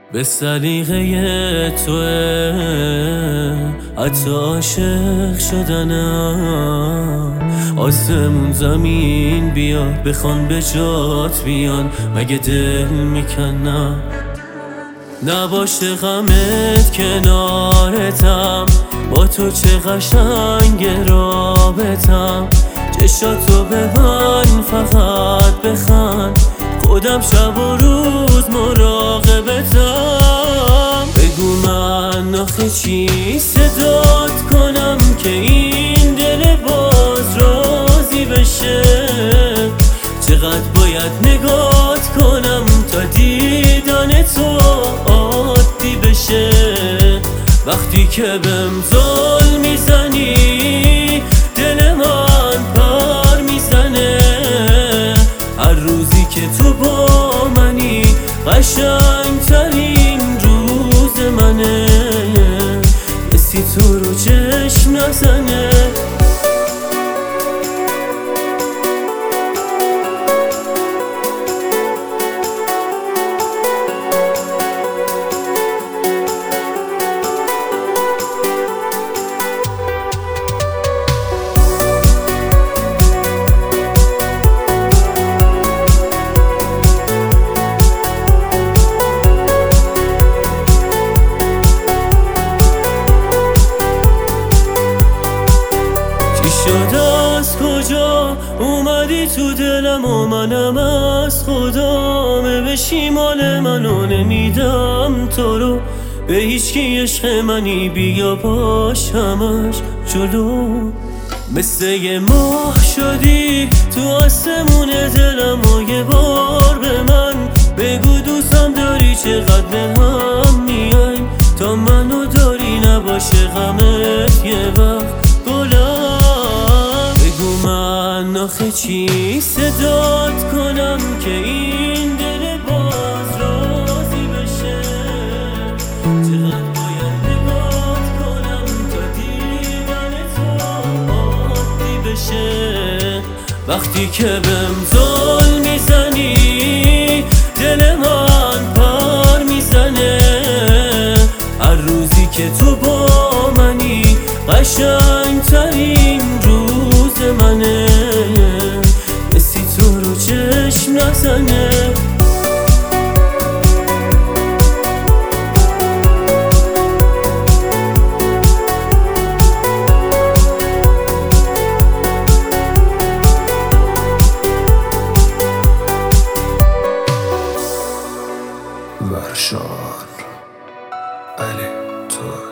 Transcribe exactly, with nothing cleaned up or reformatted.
به سلیقه توه حتی عاشق شدنم. آسمون زمین بیاد بخوان به جات بیان، مگه دل میکنم نباشه غمت کنارتم. با تو چه قشنگ رابطم، چشاتو به من فقط بخند، خودم شب و روز مراقبتم. بگو من آخه چی صدات کنم که این دل باز راضی بشه. چقدر باید نگات کنم تا دیدن تو عادی بشه. وقتی که بهم زل میزنی دل من پر میزنه. هر روزی که تو با منی قشنگترین روز منه. کسی تو رو چشم نزنه. شد از کجا اومدی تو دلم و منم از خدامه بشی مال منو نمیدم تو رو به هیچ کی. عشق منی بیا باش همش جلو. مثل یه ماه شدی تو آسمون دلم و یه بار به من بگو دوستم داری چقدر به هم میایم. تا منو داری نباشه غمت یه وقت گلم. من آخه چی صدات کنم که این دل باز راضی بشه. چقدر باید نگات کنم تا دیدن تو عادی بشه. وقتی که بهم زل میزنی دل من پر میزنه. هر روزی که تو با منی قشنگترین روز منه. کسی تو رو چشم نزنه. ورشان علی تو